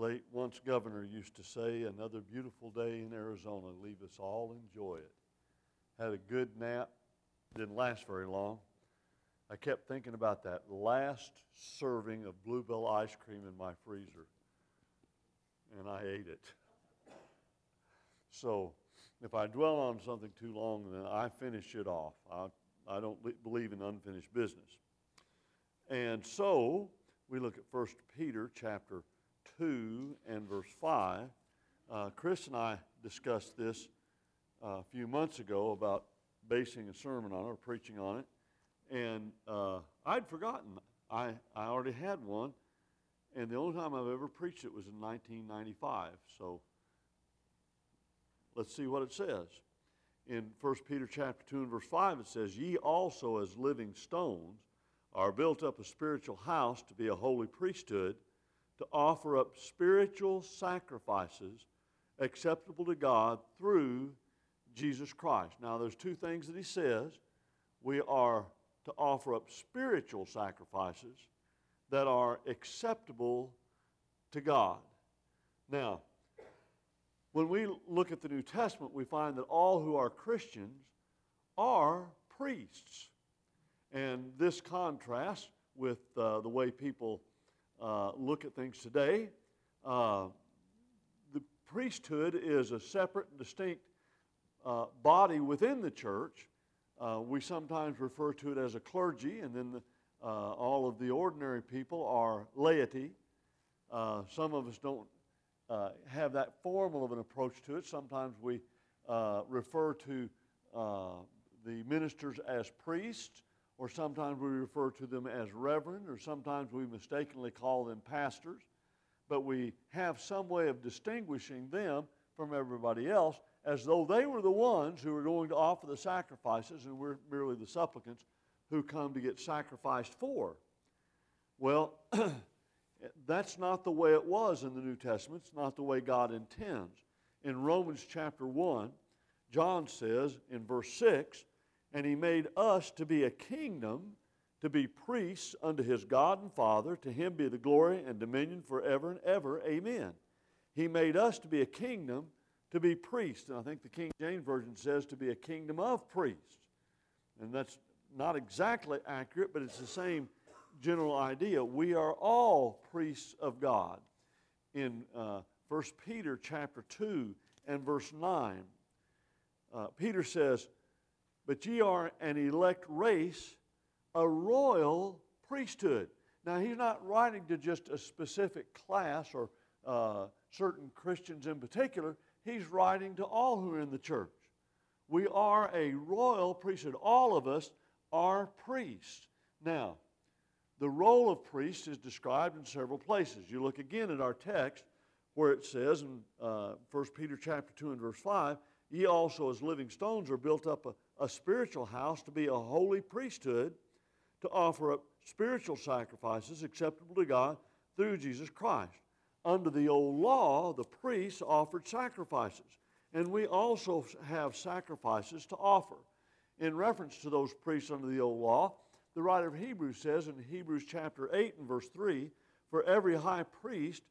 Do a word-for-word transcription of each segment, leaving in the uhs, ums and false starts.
late once governor used to say, another beautiful day in Arizona. Leave us all enjoy it. Had a good nap. Didn't last very long. I kept thinking about that last serving of Bluebell ice cream in my freezer. And I ate it. So if I dwell on something too long, then I finish it off. I, I don't li- believe in unfinished business. And so we look at First Peter chapter two and verse five. Uh, Chris and I discussed this uh, a few months ago about basing a sermon on it or preaching on it. And uh, I'd forgotten. I, I already had one. And the only time I've ever preached it was in nineteen ninety-five. So let's see what it says. In First Peter chapter two and verse five, it says, "Ye also as living stones are built up a spiritual house to be a holy priesthood, to offer up spiritual sacrifices acceptable to God through Jesus Christ." Now there's two things that he says. We are to offer up spiritual sacrifices that are acceptable to God. Now, when we look at the New Testament, we find that all who are Christians are priests. And this contrasts with uh, the way people uh, look at things today. Uh, the priesthood is a separate and distinct uh, body within the church. Uh, we sometimes refer to it as a clergy, and then the, uh, all of the ordinary people are laity. Uh, some of us don't uh, have that formal of an approach to it. Sometimes we uh, refer to uh, the ministers as priests, or sometimes we refer to them as reverend, or sometimes we mistakenly call them pastors. But we have some way of distinguishing them from everybody else, as though they were the ones who were going to offer the sacrifices, and we're merely the supplicants who come to get sacrificed for. Well, that's not the way it was in the New Testament. It's not the way God intends. In Romans chapter one, John says in verse six, "And he made us to be a kingdom, to be priests unto his God and Father. To him be the glory and dominion forever and ever. Amen." He made us to be a kingdom, to be priests. And I think the King James Version says to be a kingdom of priests. And that's not exactly accurate, but it's the same general idea. We are all priests of God. In uh, First Peter chapter two and verse nine, uh, Peter says, "But ye are an elect race, a royal priesthood." Now, he's not writing to just a specific class or uh, certain Christians in particular. He's writing to all who are in the church. We are a royal priesthood. All of us are priests. Now, the role of priest is described in several places. You look again at our text where it says in uh, First Peter chapter two and verse five, "Ye also as living stones are built up a, a spiritual house to be a holy priesthood, to offer up spiritual sacrifices acceptable to God through Jesus Christ." Under the old law, the priests offered sacrifices, and we also have sacrifices to offer. In reference to those priests under the old law, the writer of Hebrews says in Hebrews chapter eight and verse three, "For every high priest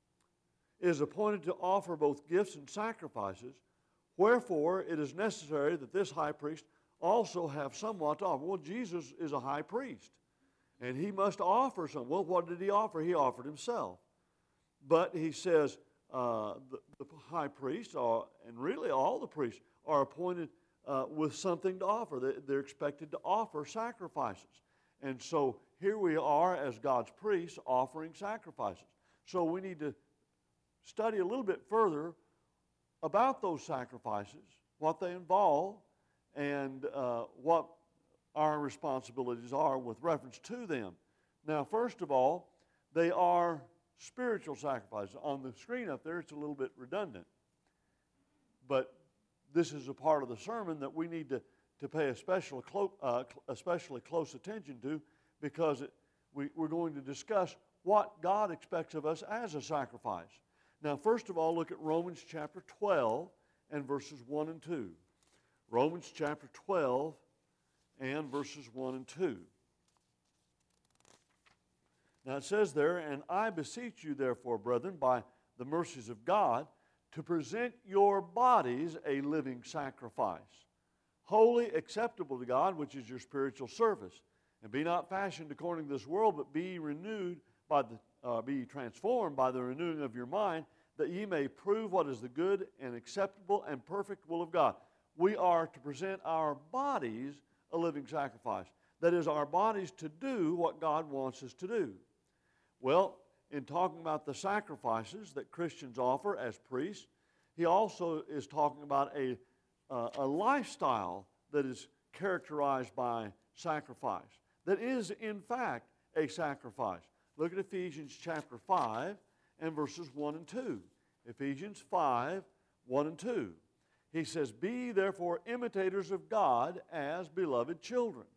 is appointed to offer both gifts and sacrifices, wherefore it is necessary that this high priest also have somewhat to offer." Well, Jesus is a high priest, and he must offer something. Well, what did he offer? He offered himself. But he says uh, the, the high priest, are, and really all the priests, are appointed uh, with something to offer. They, they're expected to offer sacrifices. And so here we are as God's priests offering sacrifices. So we need to study a little bit further about those sacrifices, what they involve, and uh, what our responsibilities are with reference to them. Now, first of all, they are spiritual sacrifices. On the screen up there, it's a little bit redundant. But this is a part of the sermon that we need to, to pay a special, uh, especially close attention to, because it, we, we're going to discuss what God expects of us as a sacrifice. Now, first of all, look at Romans chapter twelve and verses one and two. Romans chapter twelve and verses one and two. Now it says there, "And I beseech you therefore, brethren, by the mercies of God, to present your bodies a living sacrifice, holy, acceptable to God, which is your spiritual service. And be not fashioned according to this world, but be renewed by the, uh, be transformed by the renewing of your mind, that ye may prove what is the good and acceptable and perfect will of God. We are to present our bodies a living sacrifice. That is, our bodies to do what God wants us to do. Well, in talking about the sacrifices that Christians offer as priests, he also is talking about a, uh, a lifestyle that is characterized by sacrifice, that is, in fact, a sacrifice. Look at Ephesians chapter five and verses one and two. Ephesians five, one and two. He says, "Be therefore imitators of God as beloved children,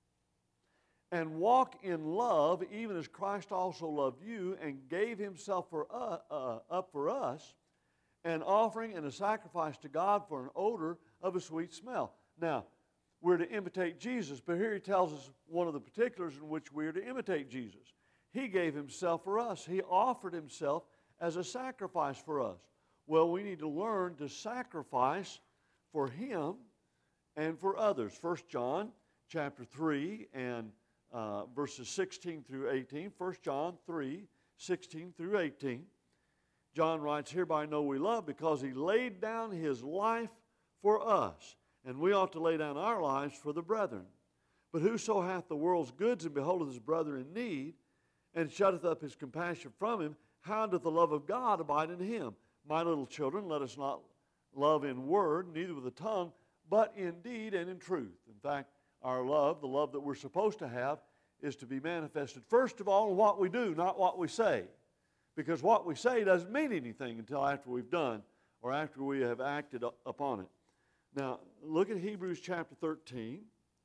and walk in love, even as Christ also loved you, and gave himself for uh, uh, up for us, an offering and a sacrifice to God for an odor of a sweet smell." Now, we're to imitate Jesus, but here he tells us one of the particulars in which we are to imitate Jesus. He gave himself for us. He offered himself as a sacrifice for us. Well, we need to learn to sacrifice for him and for others. First John chapter three and uh, verses sixteen through eighteen. First John three, sixteen through eighteen. John writes, "Hereby know we love, because he laid down his life for us, and we ought to lay down our lives for the brethren. But whoso hath the world's goods, and beholdeth his brother in need, and shutteth up his compassion from him, how doth the love of God abide in him? My little children, let us not love in word, neither with the tongue, but in deed and in truth." In fact, our love, the love that we're supposed to have, is to be manifested first of all in what we do, not what we say. Because what we say doesn't mean anything until after we've done or after we have acted upon it. Now, look at Hebrews chapter thirteen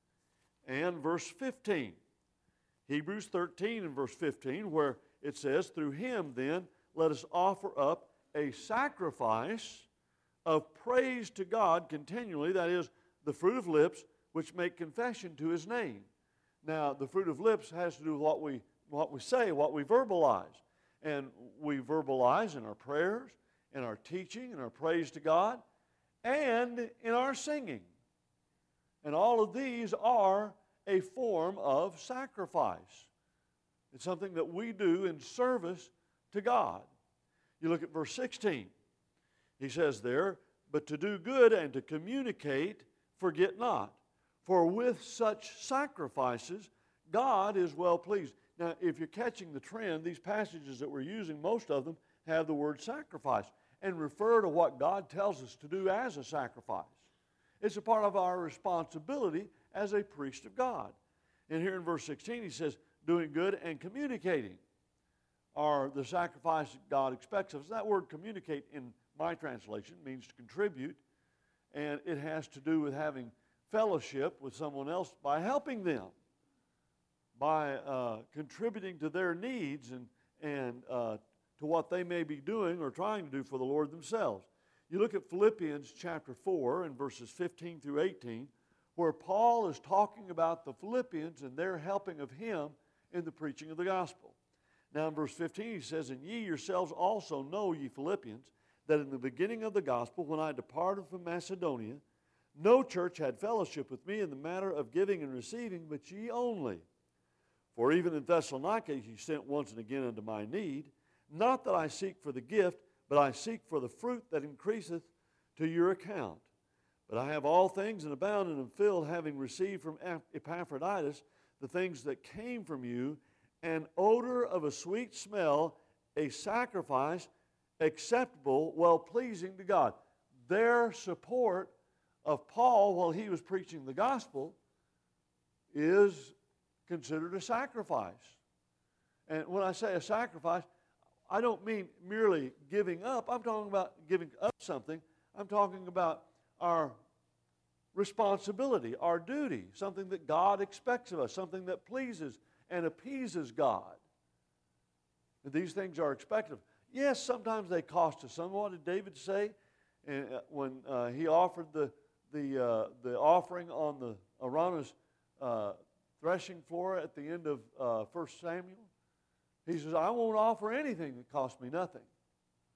and verse fifteen. Hebrews thirteen and verse fifteen, where it says, "Through him then let us offer up a sacrifice of praise to God continually," that is, the fruit of lips which make confession to his name. Now, the fruit of lips has to do with what we, what we say, what we verbalize. And we verbalize in our prayers, in our teaching, in our praise to God, and in our singing. And all of these are a form of sacrifice. It's something that we do in service to God. You look at verse sixteen. He says there, "But to do good and to communicate, forget not. For with such sacrifices, God is well pleased." Now, if you're catching the trend, these passages that we're using, most of them have the word sacrifice and refer to what God tells us to do as a sacrifice. It's a part of our responsibility as a priest of God. And here in verse sixteen, he says, doing good and communicating are the sacrifice that God expects of us. That word communicate in my translation means to contribute, and it has to do with having fellowship with someone else by helping them, by uh, contributing to their needs and, and uh, to what they may be doing or trying to do for the Lord themselves. You look at Philippians chapter four and verses fifteen through eighteen, where Paul is talking about the Philippians and their helping of him in the preaching of the gospel. Now in verse fifteen he says, "And ye yourselves also know, ye Philippians, that in the beginning of the gospel, when I departed from Macedonia, no church had fellowship with me in the matter of giving and receiving, but ye only. For even in Thessalonica ye sent once and again unto my need. Not that I seek for the gift, but I seek for the fruit that increaseth to your account. But I have all things and abound and am filled, having received from Epaphroditus the things that came from you, an odor of a sweet smell, a sacrifice acceptable, well-pleasing to God." Their support of Paul while he was preaching the gospel is considered a sacrifice. And when I say a sacrifice, I don't mean merely giving up. I'm talking about giving up something. I'm talking about our responsibility, our duty, something that God expects of us, something that pleases and appeases God. And these things are expected. Yes, sometimes they cost us something. What did David say and when uh, he offered the the uh, the offering on the Araunah's uh, threshing floor at the end of uh, First Samuel? He says, "I won't offer anything that costs me nothing."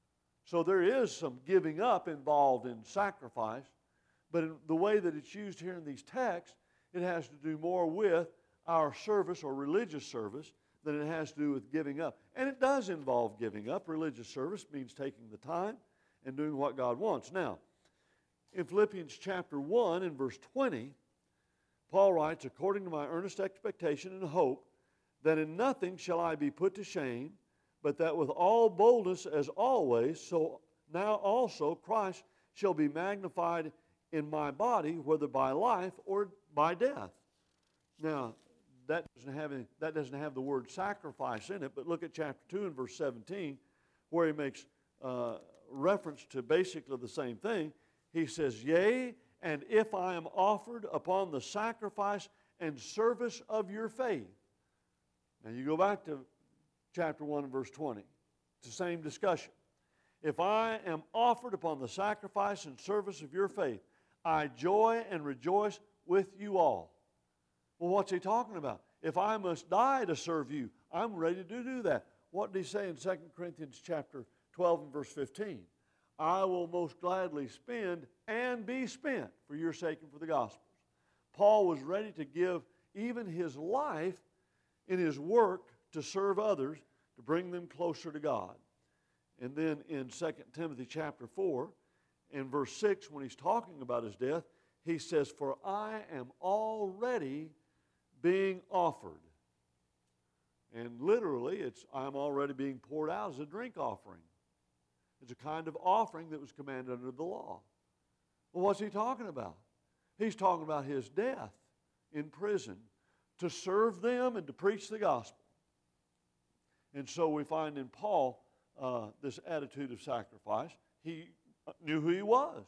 So there is some giving up involved in sacrifice, but in the way that it's used here in these texts, it has to do more with our service or religious service than it has to do with giving up. And it does involve giving up. Religious service means taking the time and doing what God wants. Now, in Philippians chapter one and verse twenty, Paul writes, according to my earnest expectation and hope, that in nothing shall I be put to shame, but that with all boldness as always, so now also Christ shall be magnified in my body, whether by life or by death. Now, that doesn't have any, that doesn't have the word sacrifice in it, but look at chapter two and verse seventeen, where he makes uh, reference to basically the same thing. He says, yea, and if I am offered upon the sacrifice and service of your faith. Now you go back to chapter one and verse twenty. It's the same discussion. If I am offered upon the sacrifice and service of your faith, I joy and rejoice with you all. Well, what's he talking about? If I must die to serve you, I'm ready to do that. What did he say in Second Corinthians chapter twelve and verse fifteen? I will most gladly spend and be spent for your sake and for the gospel. Paul was ready to give even his life in his work to serve others, to bring them closer to God. And then in Second Timothy chapter four, in verse six, when he's talking about his death, he says, for I am already being offered. And literally, it's I'm already being poured out as a drink offering. It's a kind of offering that was commanded under the law. Well, what's he talking about? He's talking about his death in prison to serve them and to preach the gospel. And so we find in Paul uh, this attitude of sacrifice. He knew who he was.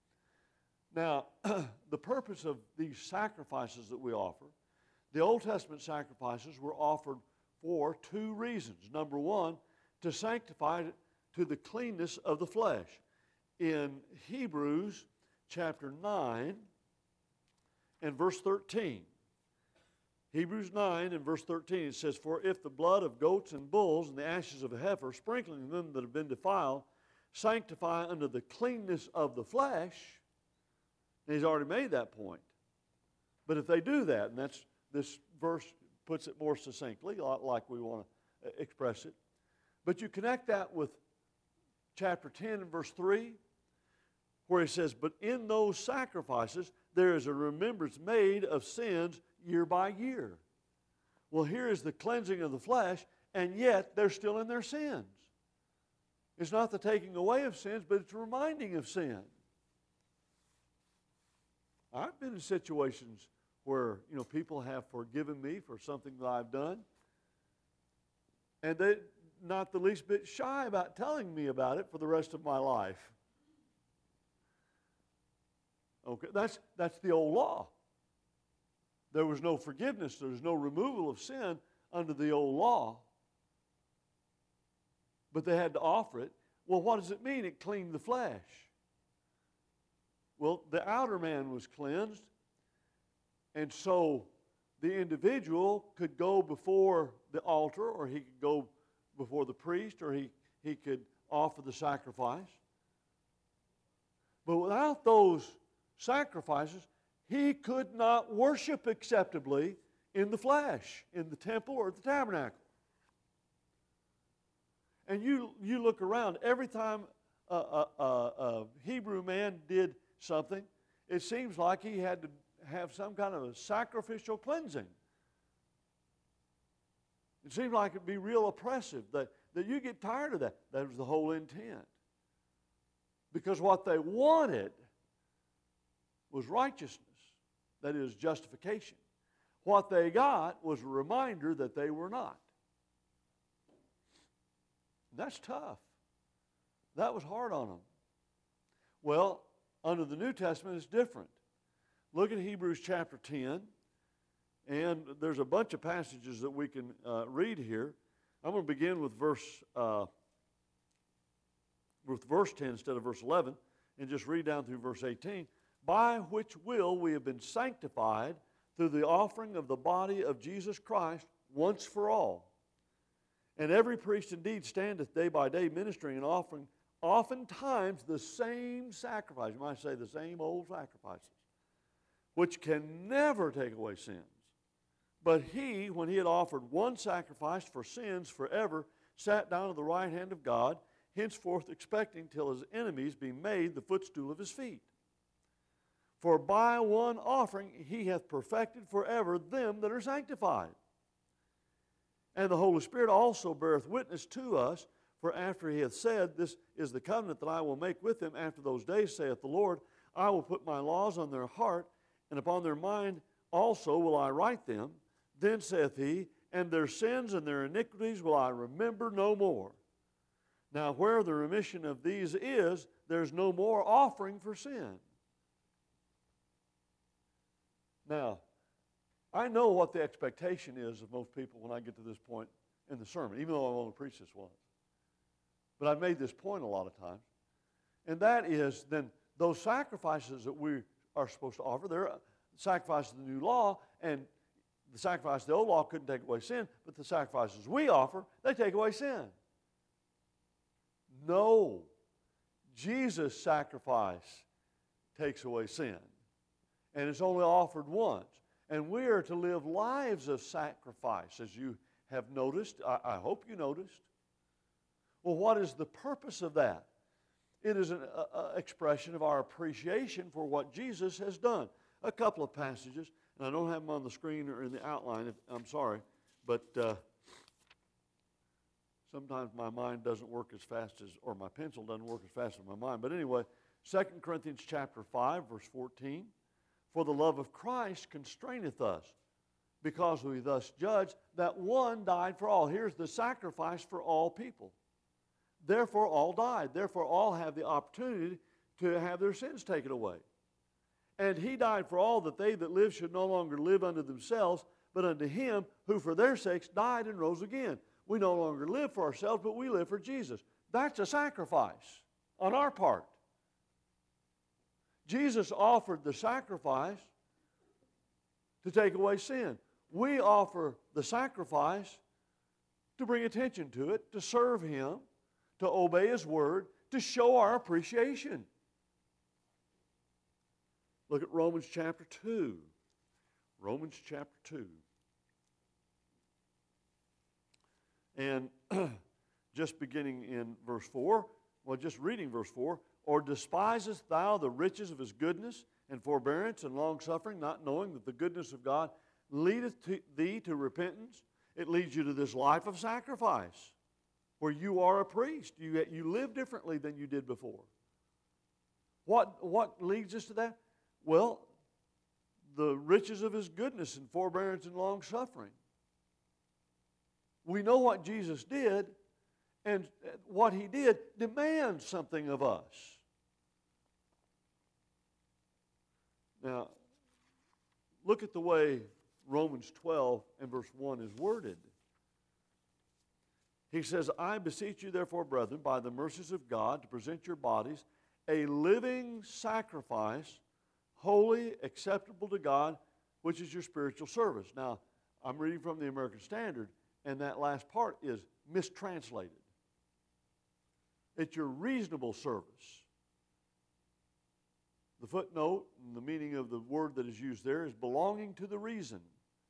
Now, the purpose of these sacrifices that we offer, the Old Testament sacrifices were offered for two reasons. Number one, to sanctify it to the cleanness of the flesh. In Hebrews chapter nine and verse thirteen, Hebrews nine and verse thirteen, it says, for if the blood of goats and bulls and the ashes of a heifer, sprinkling them that have been defiled, sanctify unto the cleanness of the flesh, and he's already made that point. But if they do that, and that's this verse puts it more succinctly, like we want to express it, but you connect that with chapter ten and verse three, where he says, but in those sacrifices there is a remembrance made of sins year by year. Well, here is the cleansing of the flesh, and yet they're still in their sins. It's not the taking away of sins, but it's reminding of sin. I've been in situations where, you know, people have forgiven me for something that I've done, and they're not the least bit shy about telling me about it for the rest of my life. Okay, that's, that's the old law. There was no forgiveness. There was no removal of sin under the old law. But they had to offer it. Well, what does it mean? It cleaned the flesh. Well, the outer man was cleansed, and so the individual could go before the altar, or he could go before the priest, or he, he could offer the sacrifice. But without those sacrifices, he could not worship acceptably in the flesh, in the temple or the tabernacle. And you, you look around, every time a, a, a, a Hebrew man did something, it seems like he had to have some kind of a sacrificial cleansing. It seemed like it'd be real oppressive, that, that you get tired of that. That was the whole intent. Because what they wanted was righteousness, that is, justification. What they got was a reminder that they were not. That's tough. That was hard on them. Well, under the New Testament, it's different. Look at Hebrews chapter ten, and there's a bunch of passages that we can uh, read here. I'm going to begin with verse uh, with verse ten instead of verse eleven, and just read down through verse eighteen. By which will we have been sanctified through the offering of the body of Jesus Christ once for all. And every priest indeed standeth day by day ministering and offering oftentimes the same sacrifice, you might say the same old sacrifices, which can never take away sins. But he, when he had offered one sacrifice for sins forever, sat down at the right hand of God, henceforth expecting till his enemies be made the footstool of his feet. For by one offering he hath perfected forever them that are sanctified. And the Holy Spirit also beareth witness to us, for after he hath said, This is the covenant that I will make with them after those days, saith the Lord, I will put my laws on their heart, and upon their mind also will I write them. Then saith he, and their sins and their iniquities will I remember no more. Now where the remission of these is, there's no more offering for sin. Now, I know what the expectation is of most people when I get to this point in the sermon, even though I've only preached this once. But I've made this point a lot of times. And that is then those sacrifices that we are supposed to offer, they're sacrifices of the new law, and the sacrifice of the old law couldn't take away sin, but the sacrifices we offer, they take away sin. No. Jesus' sacrifice takes away sin. And it's only offered once. And we are to live lives of sacrifice, as you have noticed. I, I hope you noticed. Well, what is the purpose of that? It is an a, a expression of our appreciation for what Jesus has done. A couple of passages, and I don't have them on the screen or in the outline, if, I'm sorry, but uh, sometimes my mind doesn't work as fast as, or my pencil doesn't work as fast as my mind. But anyway, Second Corinthians chapter five, verse fourteen. For the love of Christ constraineth us, because we thus judge that one died for all. Here's the sacrifice for all people. Therefore all died. Therefore all have the opportunity to have their sins taken away. And he died for all, that they that live should no longer live unto themselves, but unto him who for their sakes died and rose again. We no longer live for ourselves, but we live for Jesus. That's a sacrifice on our part. Jesus offered the sacrifice to take away sin. We offer the sacrifice to bring attention to it, to serve him, to obey his word, to show our appreciation. Look at Romans chapter two. Romans chapter two. And just beginning in verse four, well, just reading verse four, or despisest thou the riches of his goodness and forbearance and longsuffering, not knowing that the goodness of God leadeth to thee to repentance? It leads you to this life of sacrifice, where you are a priest. You, you live differently than you did before. What, what leads us to that? Well, the riches of his goodness and forbearance and longsuffering. We know what Jesus did, and what he did demands something of us. Now, look at the way Romans twelve and verse one is worded. He says, I beseech you therefore, brethren, by the mercies of God, to present your bodies a living sacrifice, holy, acceptable to God, which is your spiritual service. Now, I'm reading from the American Standard, and that last part is mistranslated. It's your reasonable service. The footnote and the meaning of the word that is used there is belonging to the reason.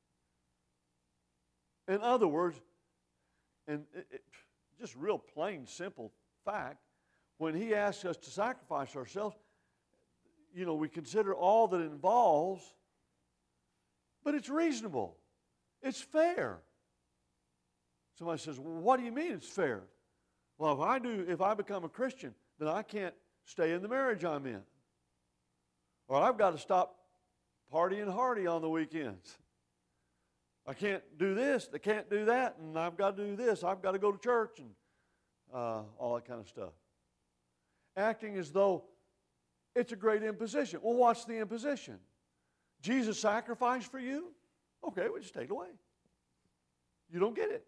In other words, and it, it, just real plain, simple fact, when he asks us to sacrifice ourselves, you know, we consider all that it involves, but it's reasonable. It's fair. Somebody says, well, what do you mean it's fair? Well, if I do, if I become a Christian, then I can't stay in the marriage I'm in. Or I've got to stop partying hardy on the weekends. I can't do this, I can't do that, and I've got to do this. I've got to go to church and uh, all that kind of stuff. Acting as though it's a great imposition. Well, what's the imposition? Jesus sacrificed for you? Okay, we'll just take it away. You don't get it.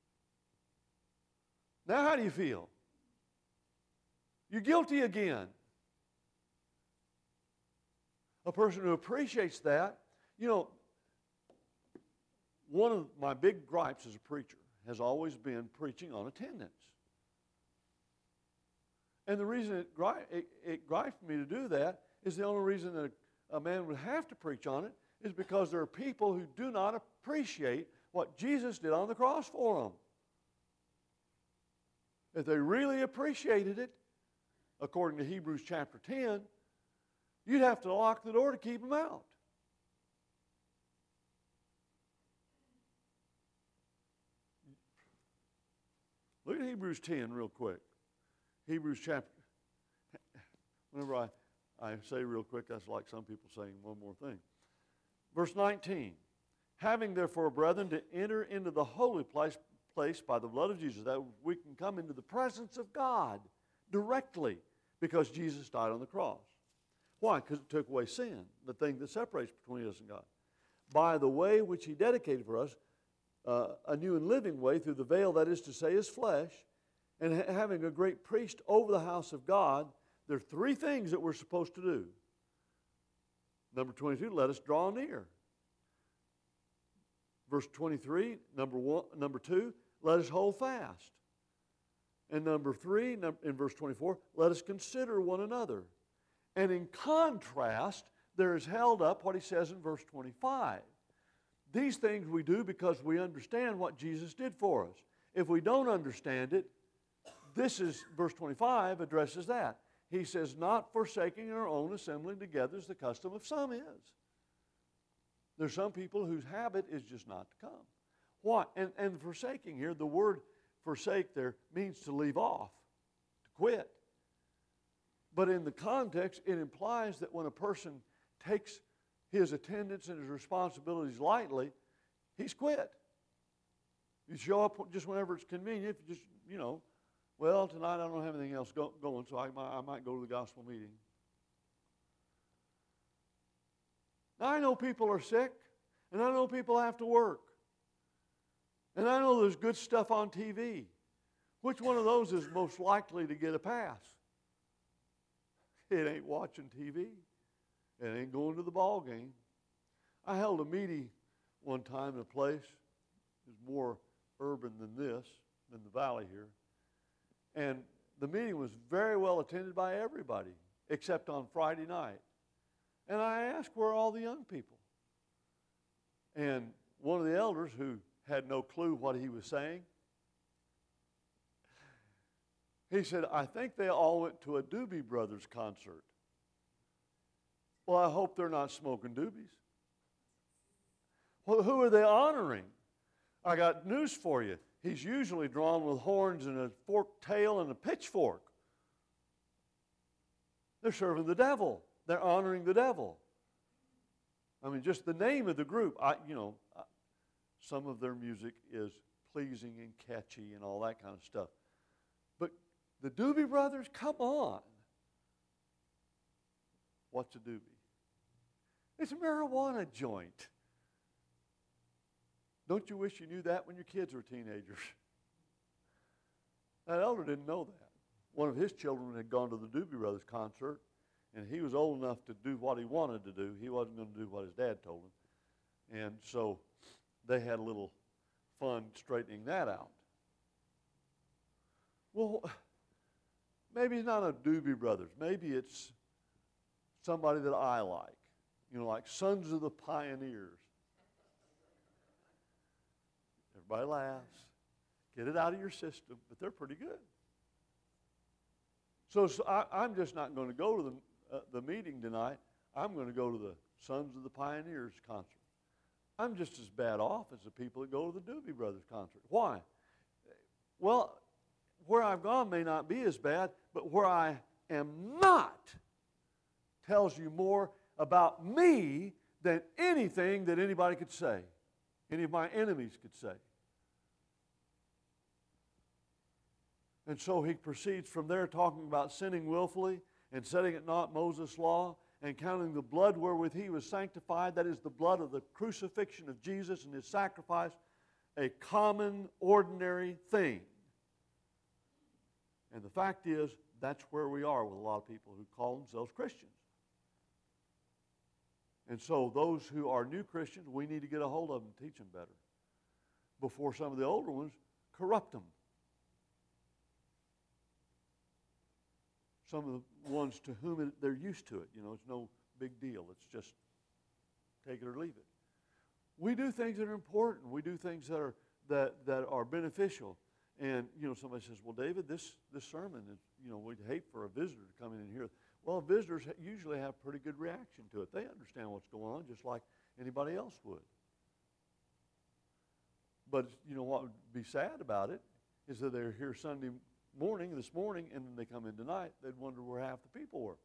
Now how do you feel? You're guilty again. A person who appreciates that, you know, one of my big gripes as a preacher has always been preaching on attendance. And the reason it, gri- it, it gripes me to do that is the only reason that a, a man would have to preach on it is because there are people who do not appreciate what Jesus did on the cross for them. If they really appreciated it, according to Hebrews chapter ten, you'd have to lock the door to keep them out. Look at Hebrews ten real quick. Hebrews chapter, whenever I, I say real quick, that's like some people saying one more thing. Verse nineteen, having therefore, brethren, to enter into the holy place, place by the blood of Jesus, that we can come into the presence of God directly because Jesus died on the cross. Why? Because it took away sin, the thing that separates between us and God. By the way which he dedicated for us, uh, a new and living way through the veil, that is to say, his flesh, and ha- having a great priest over the house of God, there are three things that we're supposed to do. Number twenty-two, let us draw near. Verse twenty-three, number one, number two, let us hold fast. And number three, in verse twenty-four, let us consider one another. And in contrast, there is held up what he says in verse twenty-five. These things we do because we understand what Jesus did for us. If we don't understand it, this is, verse twenty-five addresses that. He says, not forsaking our own assembling together as the custom of some is. There's some people whose habit is just not to come. Why? And, and forsaking here, the word forsake there means to leave off, to quit. But in the context, it implies that when a person takes his attendance and his responsibilities lightly, he's quit. You show up just whenever it's convenient. If you just, you know, well, tonight I don't have anything else go, going, so I might, I might go to the gospel meeting. Now, I know people are sick, and I know people have to work. And I know there's good stuff on T V. Which one of those is most likely to get a pass? It ain't watching T V. It ain't going to the ball game. I held a meeting one time in a place. It was more urban than this, than the valley here. And the meeting was very well attended by everybody, except on Friday night. And I asked, where are all the young people? And one of the elders, who had no clue what he was saying, he said, I think they all went to a Doobie Brothers concert. Well, I hope they're not smoking doobies. Well, who are they honoring? I got news for you. He's usually drawn with horns and a forked tail and a pitchfork. They're serving the devil. They're honoring the devil. I mean, just the name of the group, I, you know, some of their music is pleasing and catchy and all that kind of stuff. But the Doobie Brothers, come on. What's a doobie? It's a marijuana joint. Don't you wish you knew that when your kids were teenagers? That elder didn't know that. One of his children had gone to the Doobie Brothers concert, and he was old enough to do what he wanted to do. He wasn't going to do what his dad told him. And so they had a little fun straightening that out. Well, maybe it's not a Doobie Brothers. Maybe it's somebody that I like. You know, like Sons of the Pioneers. Everybody laughs. Get it out of your system, but they're pretty good. So, so I, I'm just not going to go to the, uh, the meeting tonight. I'm going to go to the Sons of the Pioneers concert. I'm just as bad off as the people that go to the Doobie Brothers concert. Why? Well, where I've gone may not be as bad, but where I am not tells you more about me than anything that anybody could say, any of my enemies could say. And so he proceeds from there talking about sinning willfully and setting at naught Moses' law and counting the blood wherewith he was sanctified, that is the blood of the crucifixion of Jesus and his sacrifice, a common, ordinary thing. And the fact is, that's where we are with a lot of people who call themselves Christians. And so those who are new Christians, we need to get a hold of them and teach them better before some of the older ones corrupt them. some of the ones to whom it, they're used to it. You know, it's no big deal. It's just take it or leave it. We do things that are important. We do things that are that that are beneficial. And you know, somebody says, "Well, David, this this sermon is, you know, we'd hate for a visitor to come in and hear." Well, visitors usually have pretty good reaction to it. They understand what's going on, just like anybody else would. But you know what would be sad about it is that they're here Sunday morning, this morning, and then they come in tonight. They'd wonder where half the people were.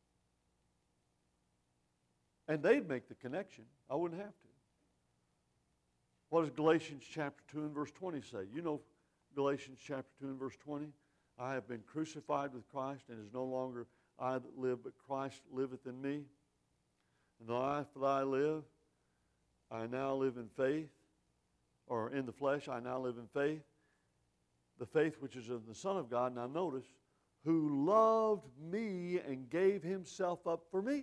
And they'd make the connection. I wouldn't have to. What does Galatians chapter two and verse twenty say? You know Galatians chapter two and verse twenty. I have been crucified with Christ, and it is no longer I that live, but Christ liveth in me. And the life that I live, I now live in faith, or in the flesh, I now live in faith. The faith which is in the Son of God, now notice, who loved me and gave himself up for me.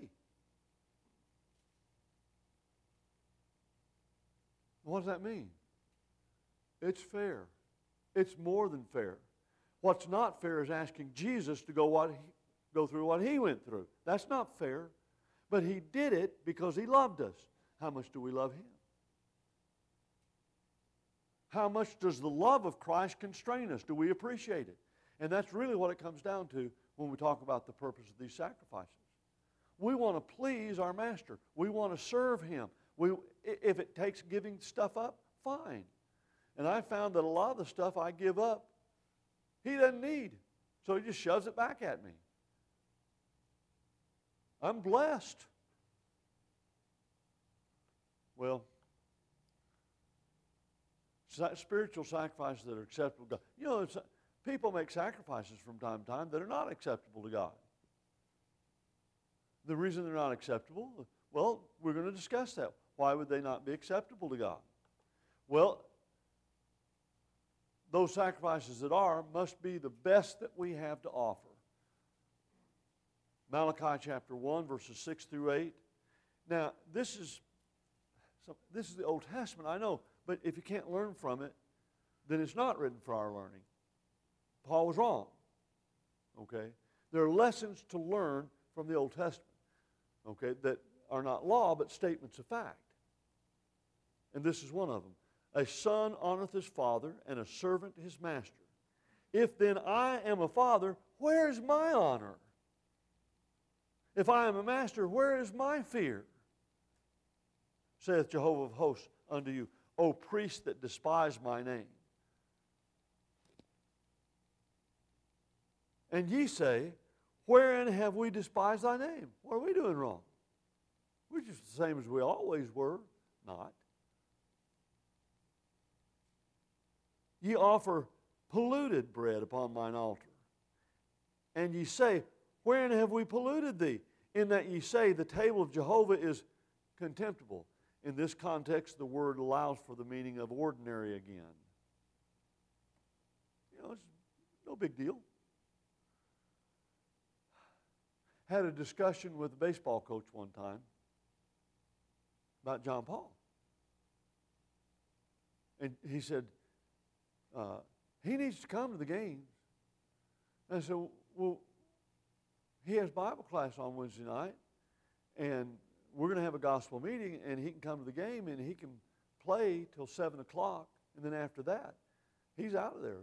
What does that mean? It's fair. It's more than fair. What's not fair is asking Jesus to go what he, go through what he went through. That's not fair. But he did it because he loved us. How much do we love him? How much does the love of Christ constrain us? Do we appreciate it? And that's really what it comes down to when we talk about the purpose of these sacrifices. We want to please our master. We want to serve him. We, if it takes giving stuff up, fine. And I found that a lot of the stuff I give up, he doesn't need. So he just shoves it back at me. I'm blessed. Well, spiritual sacrifices that are acceptable to God. You know, people make sacrifices from time to time that are not acceptable to God. The reason they're not acceptable, well, we're going to discuss that. Why would they not be acceptable to God? Well, those sacrifices that are must be the best that we have to offer. Malachi chapter one, verses six through eight. Now, this is, this is the Old Testament, I know, but if you can't learn from it, then it's not written for our learning. Paul was wrong. Okay? There are lessons to learn from the Old Testament, okay, that are not law, but statements of fact. And this is one of them. A son honoreth his father, and a servant his master. If then I am a father, where is my honor? If I am a master, where is my fear? Saith Jehovah of hosts unto you, O priests that despise my name. And ye say, wherein have we despised thy name? What are we doing wrong? We're just the same as we always were. Not. Ye offer polluted bread upon mine altar. And ye say, wherein have we polluted thee? In that ye say, the table of Jehovah is contemptible. In this context, the word allows for the meaning of ordinary again. You know, it's no big deal. Had a discussion with a baseball coach one time about John Paul. And he said, uh, he needs to come to the games. And I said, well, he has Bible class on Wednesday night, and we're going to have a gospel meeting, and he can come to the game, and he can play till seven o'clock, and then after that, he's out of there.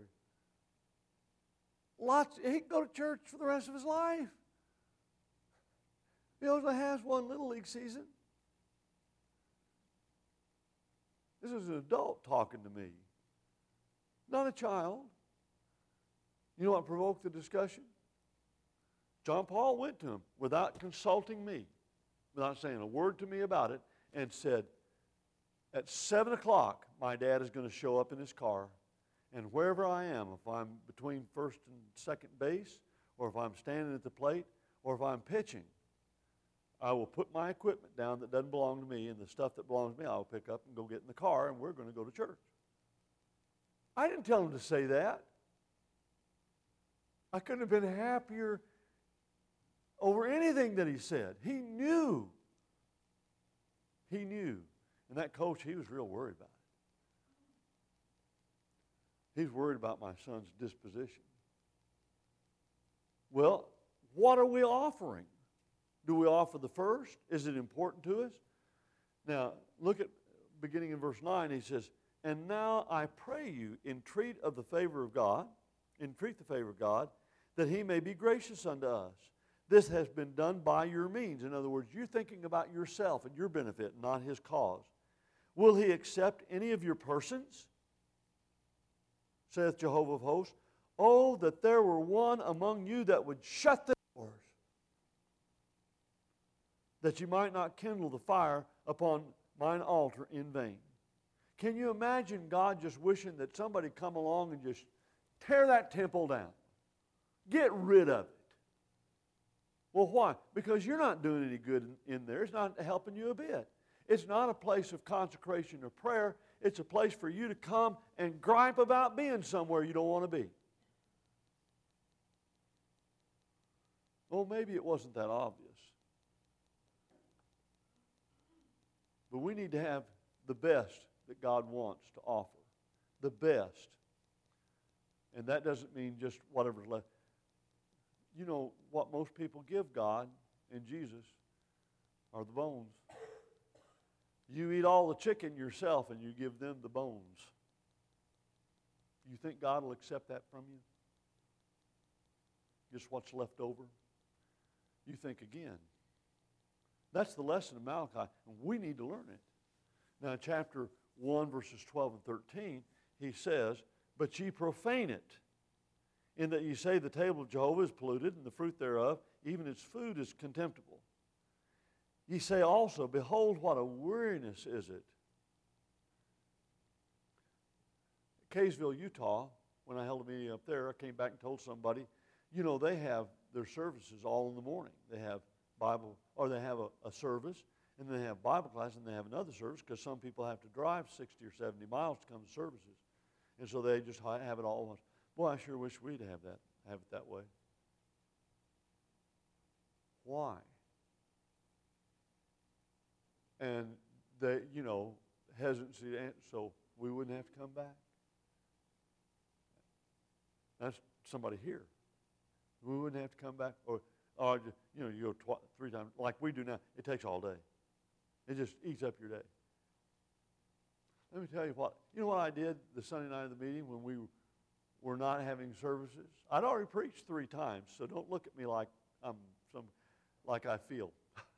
Lots. He can go to church for the rest of his life. He only has one little league season. This is an adult talking to me, not a child. You know what provoked the discussion? John Paul went to him without consulting me, without saying a word to me about it, and said, at seven o'clock, my dad is going to show up in his car, and wherever I am, if I'm between first and second base, or if I'm standing at the plate, or if I'm pitching, I will put my equipment down that doesn't belong to me, and the stuff that belongs to me I'll pick up and go get in the car, and we're going to go to church. I didn't tell him to say that. I couldn't have been happier over anything that he said. He knew. He knew. And that coach, he was real worried about it. He's worried about my son's disposition. Well, what are we offering? Do we offer the first? Is it important to us? Now, look at beginning in verse nine. He says, and now I pray you, entreat of the favor of God, entreat the favor of God, that he may be gracious unto us. This has been done by your means. In other words, you're thinking about yourself and your benefit, not his cause. Will he accept any of your persons? Saith Jehovah of hosts. Oh, that there were one among you that would shut the doors, that you might not kindle the fire upon mine altar in vain. Can you imagine God just wishing that somebody come along and just tear that temple down? Get rid of it. Well, why? Because you're not doing any good in, in there. It's not helping you a bit. It's not a place of consecration or prayer. It's a place for you to come and gripe about being somewhere you don't want to be. Well, maybe it wasn't that obvious. But we need to have the best that God wants to offer. The best. And that doesn't mean just whatever's left. You know, what most people give God and Jesus are the bones. You eat all the chicken yourself and you give them the bones. You think God will accept that from you? Just what's left over? You think again. That's the lesson of Malachi, and we need to learn it. Now, chapter one, verses twelve and thirteen, he says, but ye profane it, in that ye say the table of Jehovah is polluted, and the fruit thereof, even its food, is contemptible. Ye say also, behold, what a weariness is it. Kaysville, Utah, when I held a meeting up there, I came back and told somebody, you know, they have their services all in the morning. They have Bible, or they have a, a service, and then they have Bible class, and they have another service, because some people have to drive sixty or seventy miles to come to services. And so they just have it all at once. Boy, I sure wish we'd have that, have it that way. Why? And they, you know, hesitancy, so we wouldn't have to come back. That's somebody here. We wouldn't have to come back, or, or you know, you go tw- three times like we do now. It takes all day. It just eats up your day. Let me tell you what. You know what I did the Sunday night of the meeting when we were not having services? I'd already preached three times, so don't look at me like I'm some like I feel.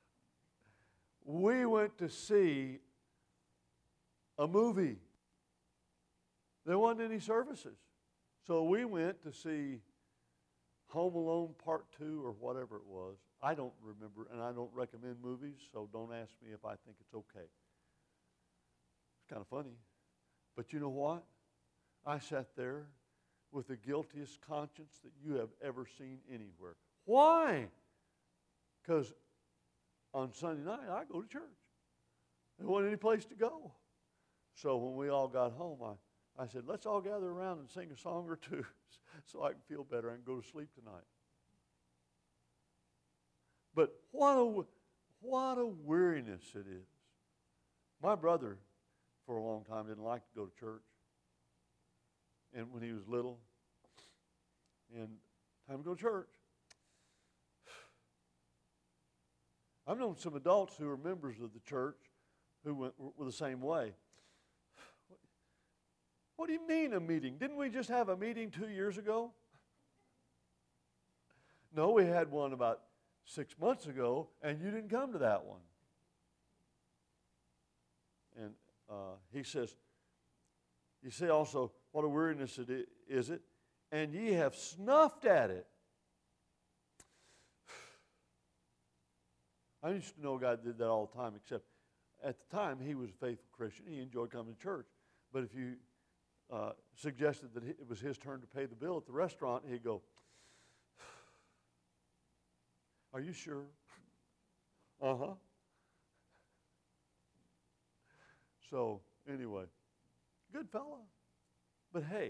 We went to see a movie. There wasn't any services. So we went to see Home Alone Part two or whatever it was. I don't remember, and I don't recommend movies, so don't ask me if I think it's okay. It's kind of funny. But you know what? I sat there with the guiltiest conscience that you have ever seen anywhere. Why? Because on Sunday night, I go to church. There wasn't any place to go. So when we all got home, I, I said, let's all gather around and sing a song or two so I can feel better and go to sleep tonight. But what a, what a weariness it is. My brother, for a long time, didn't like to go to church. And when he was little, and time to go to church. I've known some adults who are members of the church who went, were the same way. What do you mean a meeting? Didn't we just have a meeting two years ago? No, we had one about six months ago, and you didn't come to that one. And uh, he says, you say also, what a weariness it is it, and ye have snuffed at it. I used to know a guy that did that all the time, except at the time he was a faithful Christian. He enjoyed coming to church. But if you uh, suggested that it was his turn to pay the bill at the restaurant, he'd go, are you sure? Uh-huh. So, anyway, good fella. But hey,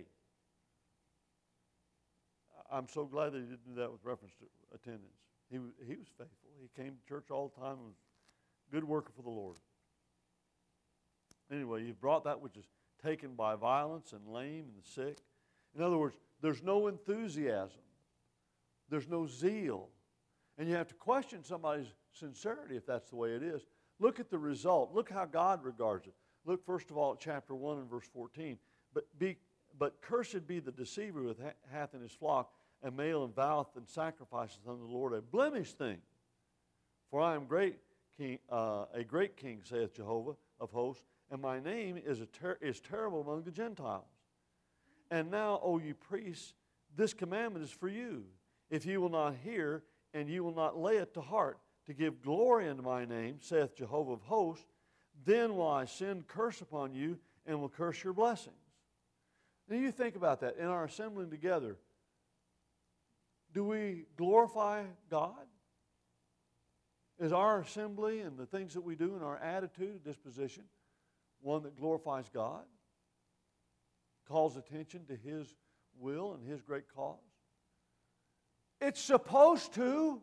I'm so glad that he didn't do that with reference to attendance. He was, he was faithful. He came to church all the time and was a good worker for the Lord. Anyway, you've brought that which is taken by violence and lame and the sick. In other words, there's no enthusiasm. There's no zeal. And you have to question somebody's sincerity if that's the way it is. Look at the result. Look how God regards it. Look first of all at chapter one and verse fourteen. But be but cursed be the deceiver who hath in his flock a male and voweth and sacrifices unto the Lord a blemished thing. For I am great king, uh, a great king, saith Jehovah of hosts, and my name is a ter- is terrible among the Gentiles. And now, O ye priests, this commandment is for you. If ye will not hear, and ye will not lay it to heart, to give glory unto my name, saith Jehovah of hosts, then will I send curse upon you, and will curse your blessings. Now you think about that. In our assembling together, do we glorify God? Is our assembly and the things that we do and our attitude, disposition, one that glorifies God? Calls attention to His will and His great cause? It's supposed to.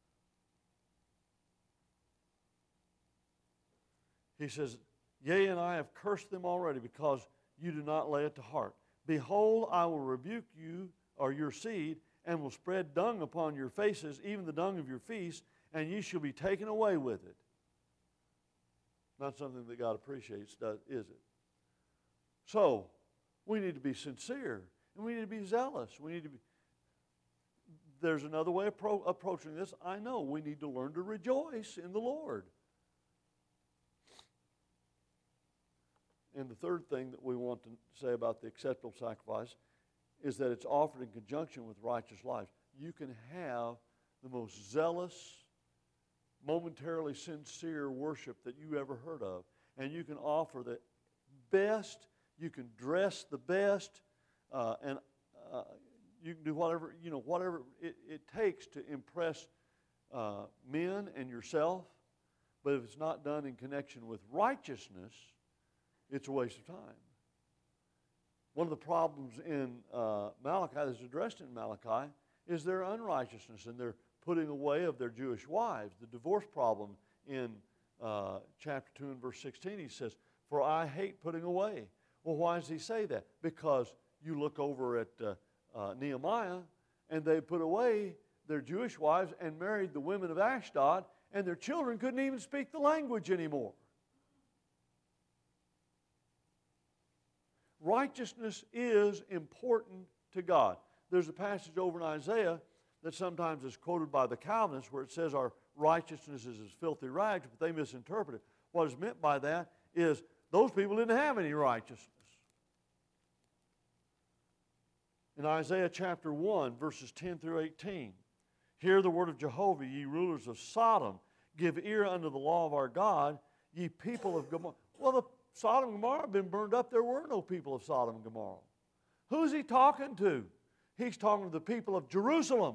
He says, yea, and I have cursed them already because you do not lay it to heart. Behold, I will rebuke you or your seed, and will spread dung upon your faces, even the dung of your feasts, and ye shall be taken away with it. Not something that God appreciates, does, is it? So, we need to be sincere, and we need to be zealous. We need to be. There's another way of pro- approaching this. I know we need to learn to rejoice in the Lord. And the third thing that we want to say about the acceptable sacrifice is that it's offered in conjunction with righteous life. You can have the most zealous, momentarily sincere worship that you ever heard of, and you can offer the best, you can dress the best, uh, and uh, you can do whatever, you know, whatever it, it takes to impress uh, men and yourself, but if it's not done in connection with righteousness, it's a waste of time. One of the problems in uh, Malachi that's addressed in Malachi is their unrighteousness and their putting away of their Jewish wives. The divorce problem in uh, chapter two and verse sixteen, he says, for I hate putting away. Well, why does he say that? Because you look over at uh, uh, Nehemiah, and they put away their Jewish wives and married the women of Ashdod, and their children couldn't even speak the language anymore. Righteousness is important to God. There's a passage over in Isaiah that sometimes is quoted by the Calvinists where it says our righteousness is as filthy rags, but they misinterpret it. What is meant by that is those people didn't have any righteousness. In Isaiah chapter one, verses ten through eighteen, hear the word of Jehovah, ye rulers of Sodom, give ear unto the law of our God, ye people of Gomorrah. Well, the Sodom and Gomorrah have been burned up. There were no people of Sodom and Gomorrah. Who's he talking to? He's talking to the people of Jerusalem,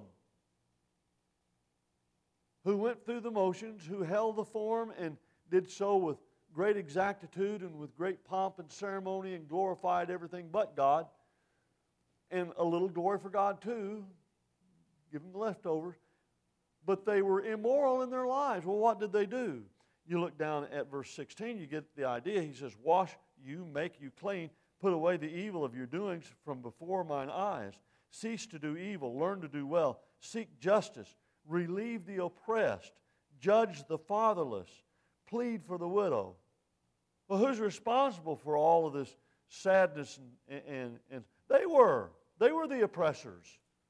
who went through the motions, who held the form and did so with great exactitude and with great pomp and ceremony and glorified everything but God, and a little glory for God too, give them the leftovers. But they were immoral in their lives. Well, what did they do? You look down at verse sixteen, you get the idea. He says, wash you, make you clean, put away the evil of your doings from before mine eyes. Cease to do evil, learn to do well, seek justice, relieve the oppressed, judge the fatherless, plead for the widow. Well, who's responsible for all of this sadness? And, and, and they were. They were the oppressors.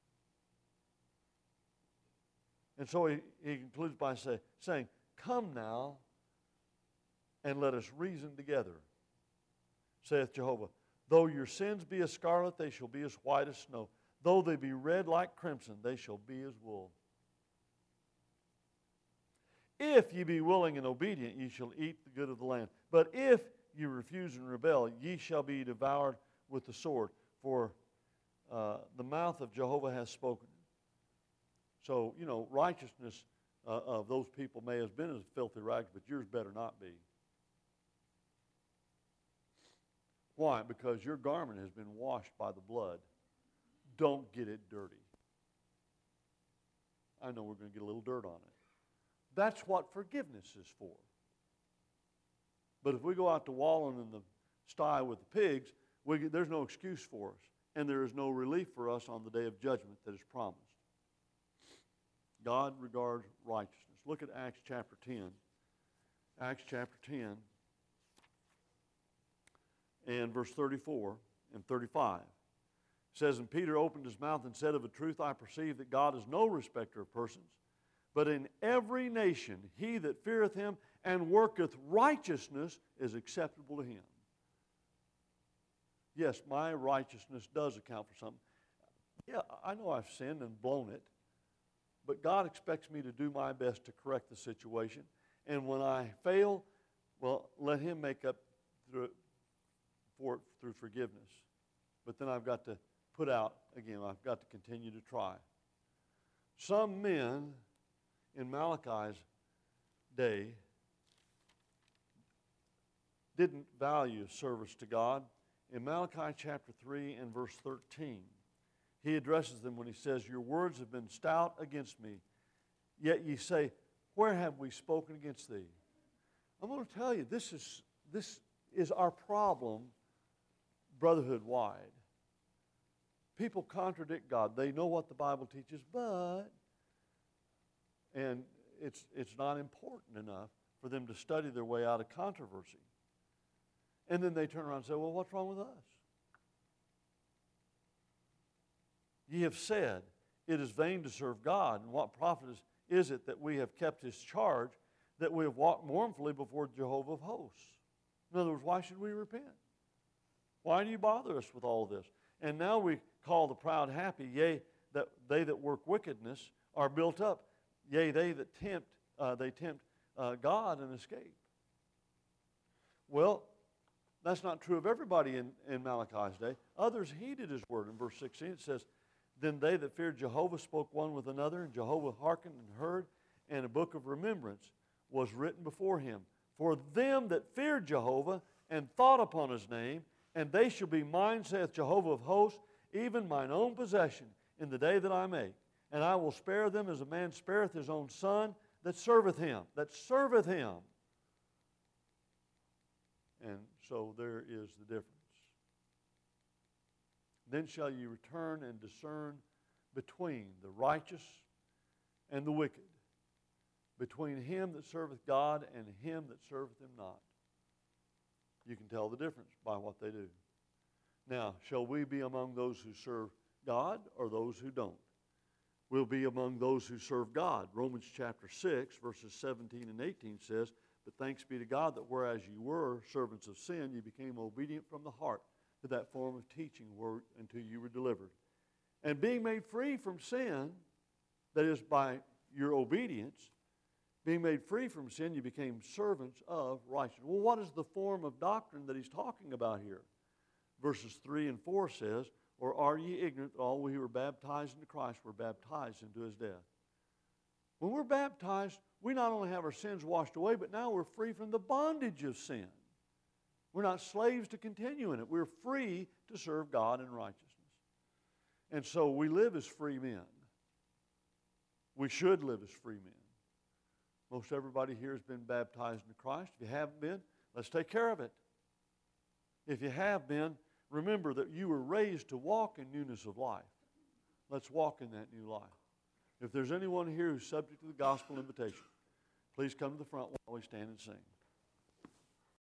And so he, he concludes by say, saying, come now, and let us reason together, saith Jehovah. Though your sins be as scarlet, they shall be as white as snow. Though they be red like crimson, they shall be as wool. If ye be willing and obedient, ye shall eat the good of the land. But if ye refuse and rebel, ye shall be devoured with the sword. For uh, the mouth of Jehovah has spoken. So, you know, righteousness uh, of those people may have been as filthy rags, but yours better not be. Why? Because your garment has been washed by the blood. Don't get it dirty. I know we're going to get a little dirt on it. That's what forgiveness is for. But if we go out to wallowing in the sty with the pigs, we get, there's no excuse for us. And there is no relief for us on the day of judgment that is promised. God regards righteousness. Look at Acts chapter ten. Acts chapter ten and verse thirty-four and thirty-five. It says, and Peter opened his mouth and said, of a truth I perceive that God is no respecter of persons, but in every nation he that feareth him and worketh righteousness is acceptable to him. Yes, my righteousness does account for something. Yeah, I know I've sinned and blown it, but God expects me to do my best to correct the situation. And when I fail, well, let him make up through, for it through forgiveness. But then I've got to put out, again, I've got to continue to try. Some men in Malachi's day didn't value service to God. In Malachi chapter three and verse thirteen, he addresses them when he says, your words have been stout against me, yet ye say, where have we spoken against thee? I'm going to tell you, this is, this is our problem brotherhood-wide. People contradict God. They know what the Bible teaches, but, and it's, it's not important enough for them to study their way out of controversy. And then they turn around and say, well, what's wrong with us? Ye have said, it is vain to serve God, and what profit is, is it that we have kept his charge, that we have walked mournfully before Jehovah of hosts? In other words, why should we repent? Why do you bother us with all this? And now we call the proud happy, yea, that they that work wickedness are built up, yea, they that tempt, uh, they tempt uh, God and escape. Well, that's not true of everybody in, in Malachi's day. Others heeded his word. In verse sixteen it says, then they that feared Jehovah spoke one with another, and Jehovah hearkened and heard, and a book of remembrance was written before him. For them that feared Jehovah and thought upon his name, and they shall be mine, saith Jehovah of hosts, even mine own possession, in the day that I make. And I will spare them as a man spareth his own son that serveth him, that serveth him. And so there is the difference. Then shall ye return and discern between the righteous and the wicked, between him that serveth God and him that serveth him not. You can tell the difference by what they do. Now, shall we be among those who serve God or those who don't? We'll be among those who serve God. Romans chapter six, verses seventeen and eighteen says, but thanks be to God that whereas you were servants of sin, you became obedient from the heart to that form of teaching word until you were delivered. And being made free from sin, that is by your obedience, being made free from sin, you became servants of righteousness. Well, what is the form of doctrine that he's talking about here? Verses three and four says, or are ye ignorant that all we who were baptized into Christ were baptized into his death? When we're baptized, we not only have our sins washed away, but now we're free from the bondage of sin. We're not slaves to continue in it. We're free to serve God in righteousness. And so we live as free men. We should live as free men. Most everybody here has been baptized into Christ. If you haven't been, let's take care of it. If you have been, remember that you were raised to walk in newness of life. Let's walk in that new life. If there's anyone here who's subject to the gospel invitation, please come to the front while we stand and sing.